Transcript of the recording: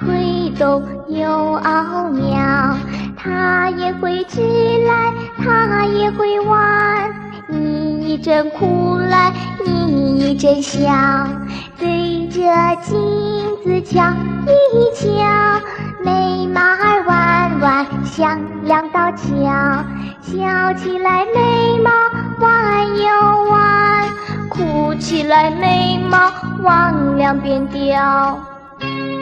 会动又奥妙，它也会直来，它也会弯。你一阵哭来，你一阵笑，对着镜子瞧一瞧，眉毛儿弯弯像两道桥，笑起来眉毛弯又弯，哭起来眉毛往两边掉。